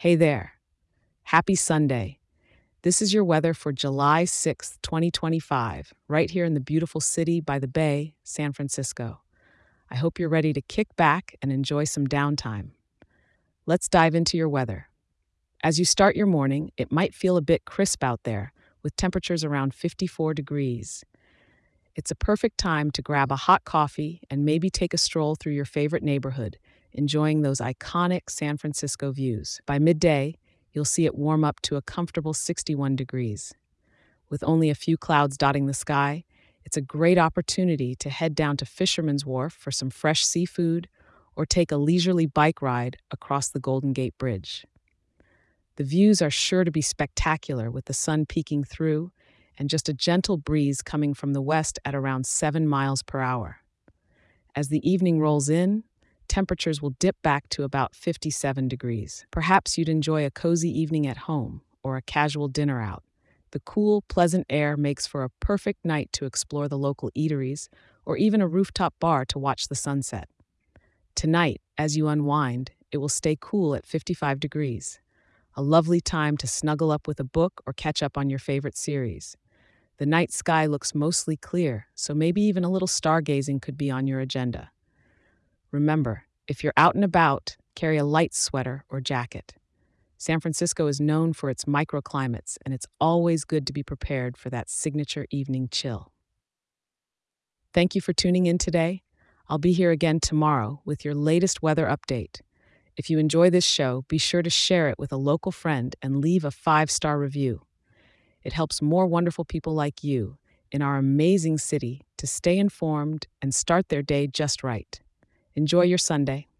Hey there. Happy Sunday. This is your weather for July 6th, 2025, right here in the beautiful city by the bay, San Francisco. I hope you're ready to kick back and enjoy some downtime. Let's dive into your weather. As you start your morning, it might feel a bit crisp out there, with temperatures around 54 degrees. It's a perfect time to grab a hot coffee and maybe take a stroll through your favorite neighborhood, enjoying those iconic San Francisco views. By midday, you'll see it warm up to a comfortable 61 degrees. With only a few clouds dotting the sky, it's a great opportunity to head down to Fisherman's Wharf for some fresh seafood or take a leisurely bike ride across the Golden Gate Bridge. The views are sure to be spectacular with the sun peeking through and just a gentle breeze coming from the west at around 7 miles per hour. As the evening rolls in, temperatures will dip back to about 57 degrees. Perhaps you'd enjoy a cozy evening at home or a casual dinner out. The cool, pleasant air makes for a perfect night to explore the local eateries or even a rooftop bar to watch the sunset. Tonight, as you unwind, it will stay cool at 55 degrees. A lovely time to snuggle up with a book or catch up on your favorite series. The night sky looks mostly clear, so maybe even a little stargazing could be on your agenda. Remember, if you're out and about, carry a light sweater or jacket. San Francisco is known for its microclimates, and it's always good to be prepared for that signature evening chill. Thank you for tuning in today. I'll be here again tomorrow with your latest weather update. If you enjoy this show, be sure to share it with a local friend and leave a 5-star review. It helps more wonderful people like you in our amazing city to stay informed and start their day just right. Enjoy your Sunday.